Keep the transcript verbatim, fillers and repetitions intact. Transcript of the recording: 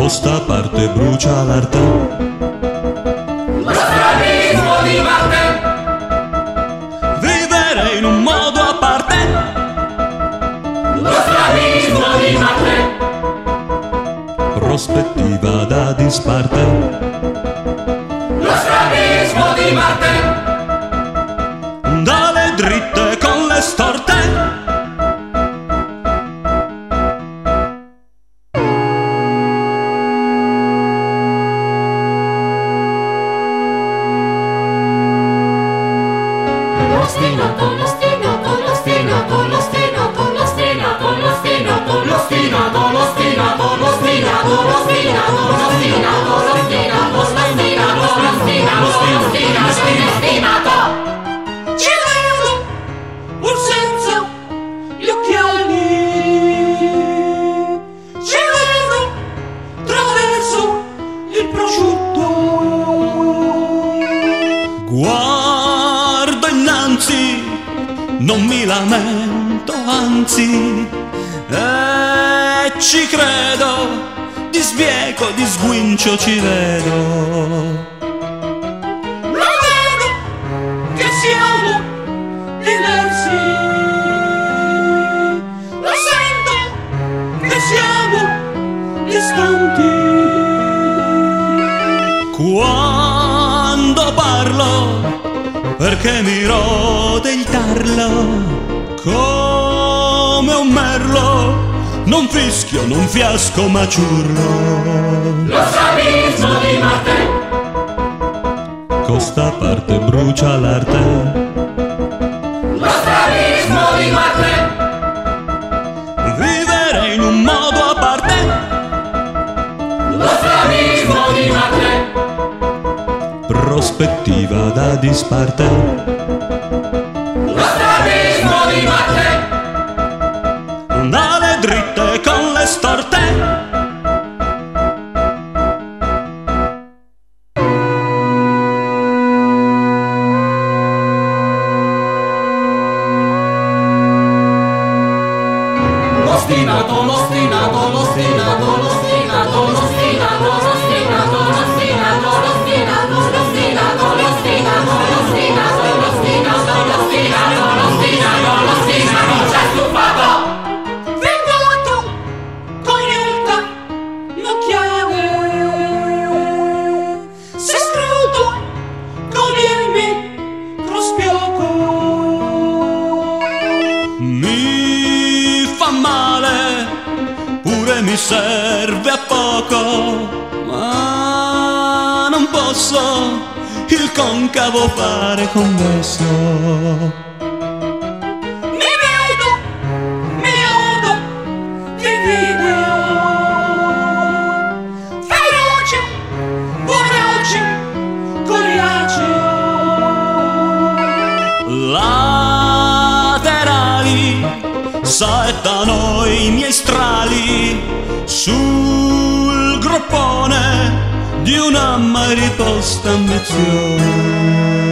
Costa parte brucia l'arte. Lo strabismo di Marte. Vivere in un modo a parte. Lo strabismo di Marte. Prospettiva da disparte. Lo strabismo di Marte. Dalle dritte con le storte. L'ostinato, l'ostinato, l'ostinato, l'ostinato, l'ostinato, l'ostinato, l'ostinato, l'ostinato, l'ostinato, l'ostinato, l'ostinato, l'ostinato, l'ostinato, l'ostinato. Ci vedo pur senza gli occhiali. Ci vedo attraverso il prosciutto. Guardo innanzi, non mi lamento, anzi, e ci credo, di sbieco, di sguincio ci vedo. Lo vedo che siamo diversi. Lo sento che siamo distanti. Quando parlo, perché mi rode il tarlo, come un merlo, non fischio, non fiasco, ma ciurlo. Lo strabismo di Marte. Costa parte brucia l'arte. Lo strabismo di Marte. Vivere in un modo a parte. Lo strabismo di Marte. Prospettiva da disparte. Lo strabismo di Marte. Dalle dritte con le storte. L'ostinato, l'ostinato, l'ostinato, l'ostinato, l'ostinato, l'ostinato, l'ostinato, l'ostinato, l'ostinato, l'ostinato, l'ostinato, l'ostinato, l'ostinato, l'ostinato, l'ostinato, c'è stufato. Vengato con l'ulta l'occhiale. Si è scruto con il microscopio. Mi fa male, pure mi serve a poco, ma non posso il concavo fare convesso. Mi vedo, mi odo di video. Feroce, vorace, coriaceo. Laterali saettano i miei strali sul groppone di una mai riposta ambizione.